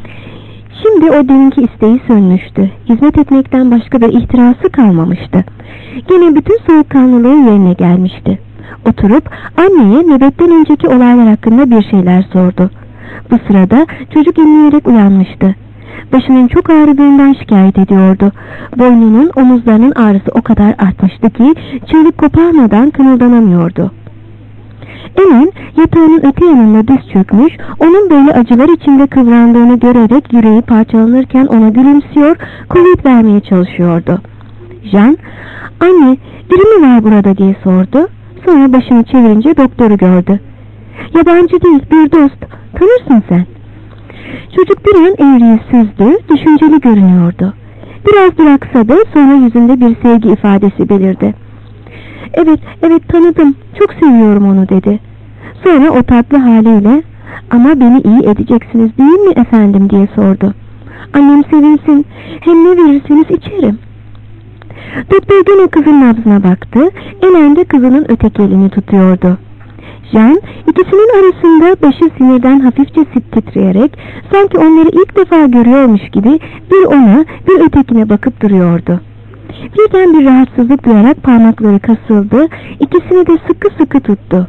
Şimdi o deminki isteği sönmüştü. Hizmet etmekten başka bir ihtirası kalmamıştı. Gene bütün soğukkanlılığı yerine gelmişti. Oturup anneye nöbetten önceki olaylar hakkında bir şeyler sordu. Bu sırada çocuk inleyerek uyanmıştı. Başının çok ağrıdığından şikayet ediyordu. Boynunun, omuzlarının ağrısı o kadar artmıştı ki çığlık koparmadan kımıldanamıyordu. Ellen yatağının öte yanında diz çökmüş, onun böyle acılar içinde kıvrandığını görerek yüreği parçalanırken ona gülümsüyor, kuvvet vermeye çalışıyordu. Jean, anne biri mi var burada diye sordu. Sonra başını çevirince doktoru gördü. Yabancı değil, bir dost. Tanırsın sen. Çocuk bir an eğriyi süzdü, düşünceli görünüyordu. Biraz duraksadı, sonra yüzünde bir sevgi ifadesi belirdi. Evet, evet tanıdım, çok seviyorum onu dedi. Sonra o tatlı haliyle, ama beni iyi edeceksiniz değil mi efendim diye sordu. Annem sevinsin, hem ne verirseniz içerim. Doktor gene kızın nabzına baktı, Ellen de kızının öteki elini tutuyordu. Jean ikisinin arasında başı sinirden hafifçe titreyerek sanki onları ilk defa görüyormuş gibi bir ona bir ötekine bakıp duruyordu. Birden bir rahatsızlık duyarak parmakları kasıldı, ikisini de sıkı sıkı tuttu.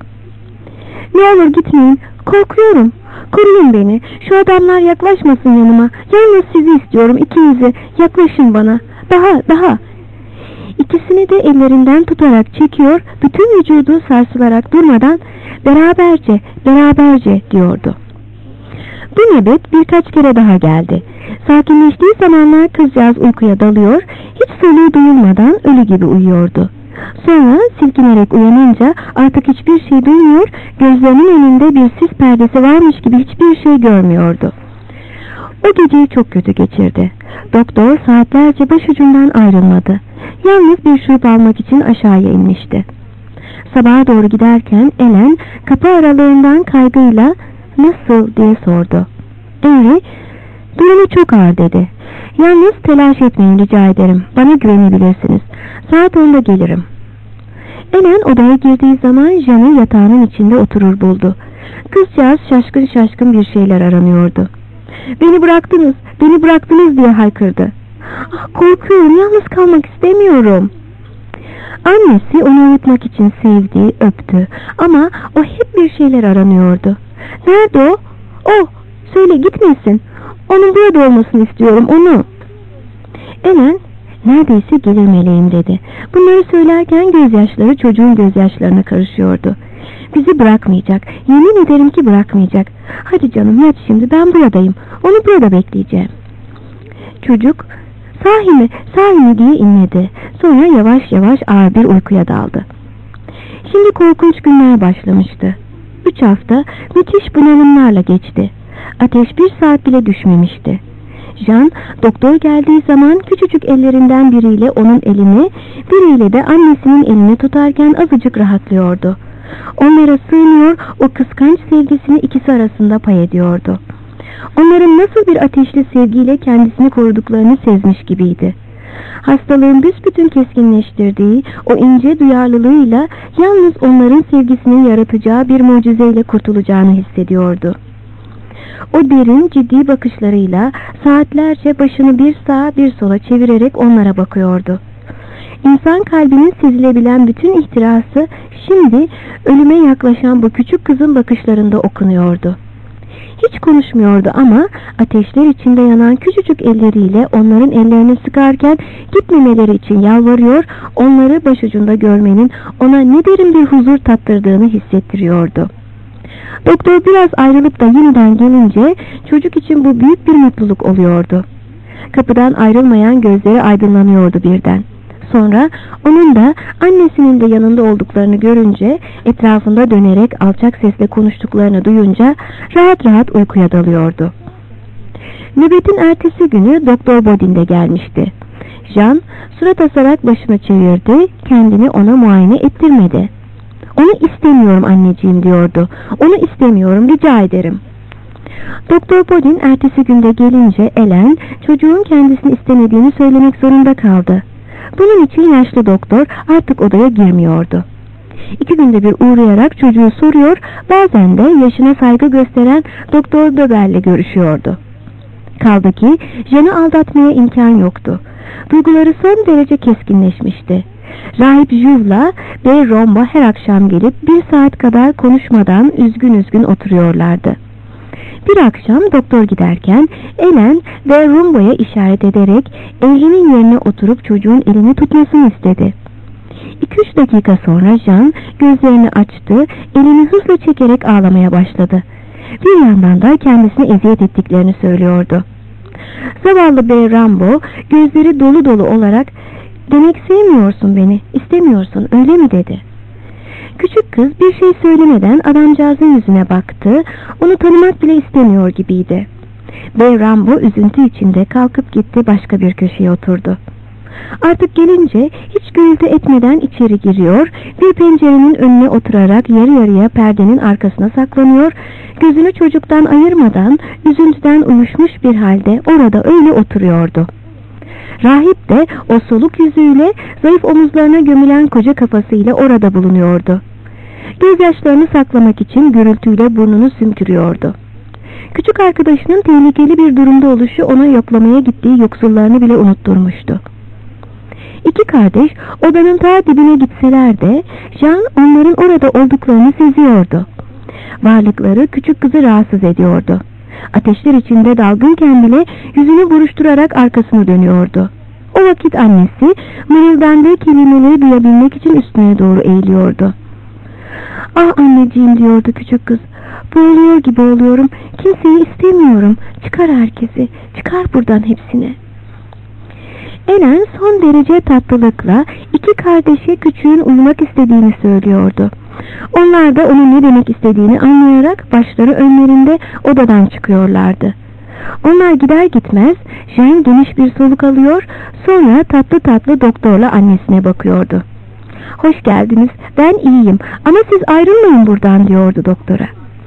Ne olur gitmeyin, korkuyorum, koruyun beni, şu adamlar yaklaşmasın yanıma, yalnız sizi istiyorum, ikinizi, yaklaşın bana, daha daha. İkisini de ellerinden tutarak çekiyor, bütün vücudu sarsılarak durmadan beraberce, beraberce diyordu. Bu nöbet birkaç kere daha geldi. Sakinleştiği zamanlar kızcağız uykuya dalıyor, hiç soluğu duyulmadan ölü gibi uyuyordu. Sonra silkinerek uyanınca artık hiçbir şey duymuyor, gözlerinin önünde bir sis perdesi varmış gibi hiçbir şey görmüyordu. O geceyi çok kötü geçirdi. Doktor saatlerce başucundan ayrılmadı. Yalnız bir şurup almak için aşağıya inmişti. Sabaha doğru giderken Ellen kapı aralığından kaygıyla nasıl diye sordu. Henry, durumu çok ağır dedi. Yalnız telaş etmeyin rica ederim. Bana güvenebilirsiniz. Saat onda gelirim. Ellen odaya girdiği zaman Jean'ı yatağının içinde oturur buldu. Kızcağız şaşkın şaşkın bir şeyler aranıyordu. Beni bıraktınız, beni bıraktınız diye haykırdı. Ah, korkuyorum, yalnız kalmak istemiyorum. Annesi onu uyutmak için sevdi, öptü. Ama o hep bir şeyler aranıyordu. Nerede o? O, söyle gitmesin. Onun burada olmasını istiyorum, onu. Ellen, neredeyse gelir meleğim dedi. Bunları söylerken gözyaşları çocuğun gözyaşlarına karışıyordu. Bizi bırakmayacak, yemin ederim ki bırakmayacak. Hadi canım yat şimdi, ben buradayım. Onu burada bekleyeceğim. Çocuk, sahi mi, sahi mi diye inledi. Sonra yavaş yavaş ağır bir uykuya daldı. Şimdi korkunç günler başlamıştı. Üç hafta müthiş bunalımlarla geçti. Ateş bir saat bile düşmemişti. Jean, doktor geldiği zaman küçücük ellerinden biriyle onun elini, biriyle de annesinin elini tutarken azıcık rahatlıyordu. Onlara sığınıyor, o kıskanç sevgisini ikisi arasında pay ediyordu. Onların nasıl bir ateşli sevgiyle kendisini koruduklarını sezmiş gibiydi. Hastalığın büsbütün keskinleştirdiği o ince duyarlılığıyla yalnız onların sevgisinin yaratacağı bir mucizeyle kurtulacağını hissediyordu. O derin, ciddi bakışlarıyla saatlerce başını bir sağa bir sola çevirerek onlara bakıyordu. İnsan kalbinin sezilebilen bütün ihtirası şimdi ölüme yaklaşan bu küçük kızın bakışlarında okunuyordu. Hiç konuşmuyordu ama ateşler içinde yanan küçücük elleriyle onların ellerini sıkarken gitmemeleri için yalvarıyor, onları başucunda görmenin ona ne derin bir huzur tattırdığını hissettiriyordu. Doktor biraz ayrılıp da yeniden gelince çocuk için bu büyük bir mutluluk oluyordu. Kapıdan ayrılmayan gözleri aydınlanıyordu birden. Sonra onun da annesinin de yanında olduklarını görünce, etrafında dönerek alçak sesle konuştuklarını duyunca rahat rahat uykuya dalıyordu. Nöbetin ertesi günü Doktor Bodin de gelmişti. Jean surat asarak başını çevirdi, kendini ona muayene ettirmedi. "Onu istemiyorum anneciğim," diyordu. "Onu istemiyorum, rica ederim." Doktor Bodin ertesi günde gelince Ellen çocuğun kendisini istemediğini söylemek zorunda kaldı. Bunun için yaşlı doktor artık odaya girmiyordu. İki günde bir uğrayarak çocuğu soruyor, bazen de yaşına saygı gösteren Doktor Döber'le görüşüyordu. Kaldı ki Jean'ı aldatmaya imkan yoktu. Duyguları son derece keskinleşmişti. Rahip Juve'la Bey Romba her akşam gelip bir saat kadar konuşmadan üzgün üzgün oturuyorlardı. Bir akşam doktor giderken Ellen Bey Romba'ya işaret ederek Henry'nin yerine oturup çocuğun elini tutmasını istedi. iki üç dakika sonra Jean gözlerini açtı, elini hızla çekerek ağlamaya başladı. Bir yandan da kendisine eziyet ettiklerini söylüyordu. Zavallı Bey Rambo gözleri dolu dolu olarak "Demek sevmiyorsun beni, istemiyorsun, öyle mi?" dedi. Küçük kız bir şey söylemeden adamcağızın yüzüne baktı, onu tanımak bile istemiyor gibiydi. Bey Rambo üzüntü içinde kalkıp gitti, başka bir köşeye oturdu. Artık gelince hiç gürültü etmeden içeri giriyor, bir pencerenin önüne oturarak yarı yarıya perdenin arkasına saklanıyor, gözünü çocuktan ayırmadan üzüntüden uyuşmuş bir halde orada öyle oturuyordu. Rahip de o soluk yüzüyle, zayıf omuzlarına gömülen koca kafasıyla orada bulunuyordu. Gözyaşlarını saklamak için gürültüyle burnunu sümkürüyordu. Küçük arkadaşının tehlikeli bir durumda oluşu ona yoklamaya gittiği yoksullarını bile unutturmuştu. İki kardeş odanın ta dibine gitseler de Jean onların orada olduklarını seziyordu. Varlıkları küçük kızı rahatsız ediyordu. Ateşler içinde dalgınken bile yüzünü buruşturarak arkasını dönüyordu. O vakit annesi mırıldandığı kelimeleri duyabilmek için üstüne doğru eğiliyordu. "Ah anneciğim," diyordu küçük kız, "boğuluyor gibi oluyorum, kimseyi istemiyorum, çıkar herkesi, çıkar buradan hepsini." Ellen son derece tatlılıkla iki kardeşe küçüğün uyumak istediğini söylüyordu. Onlar da onun ne demek istediğini anlayarak başları önlerinde odadan çıkıyorlardı. Onlar gider gitmez Jean geniş bir soluk alıyor, sonra tatlı tatlı doktorla annesine bakıyordu. "Hoş geldiniz, ben iyiyim ama siz ayrılmayın buradan," diyordu doktora.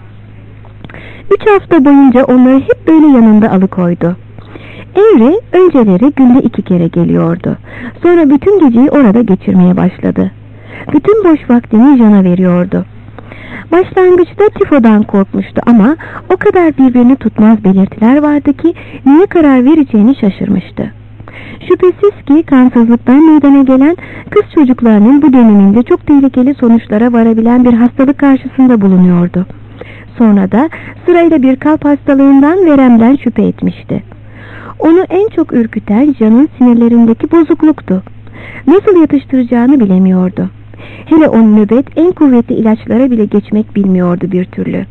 Üç hafta boyunca onları hep böyle yanında alıkoydu. Henry önceleri günde iki kere geliyordu. Sonra bütün geceyi orada geçirmeye başladı. Bütün boş vaktini Jean'a veriyordu. Başlangıçta tifodan korkmuştu ama o kadar birbirini tutmaz belirtiler vardı ki neye karar vereceğini şaşırmıştı. Şüphesiz ki kansızlıktan meydana gelen kız çocuklarının bu döneminde çok tehlikeli sonuçlara varabilen bir hastalık karşısında bulunuyordu. Sonra da sırayla bir kalp hastalığından, veremden şüphe etmişti. Onu en çok ürküten Jean'ın sinirlerindeki bozukluktu. Nasıl yatıştıracağını bilemiyordu. Hele o nöbet en kuvvetli ilaçlara bile geçmek bilmiyordu bir türlü.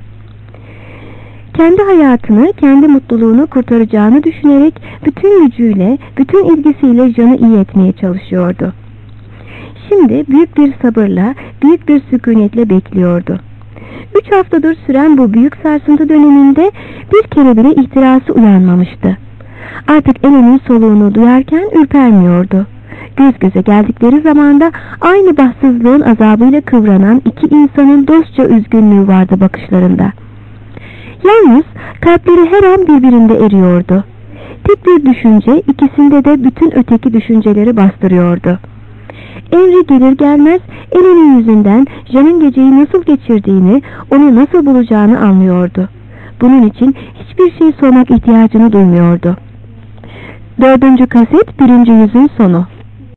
Kendi hayatını, kendi mutluluğunu kurtaracağını düşünerek bütün gücüyle, bütün ilgisiyle Jean'ı iyi etmeye çalışıyordu. Şimdi büyük bir sabırla, büyük bir sükunetle bekliyordu. Üç haftadır süren bu büyük sarsıntı döneminde bir kere bile ihtirası uyanmamıştı. Artık Ellen'in soluğunu duyarken ürpermiyordu. Göz göze geldikleri zamanda aynı bahtsızlığın azabıyla kıvranan iki insanın dostça üzgünlüğü vardı bakışlarında. Yalnız kalpleri her an birbirinde eriyordu. Tek bir düşünce ikisinde de bütün öteki düşünceleri bastırıyordu. Henry gelir gelmez Ellen'in yüzünden Jean'ın geceyi nasıl geçirdiğini, onu nasıl bulacağını anlıyordu. Bunun için hiçbir şey sormak ihtiyacını duymuyordu. Dördüncü kaset, birinci yüzün sonu.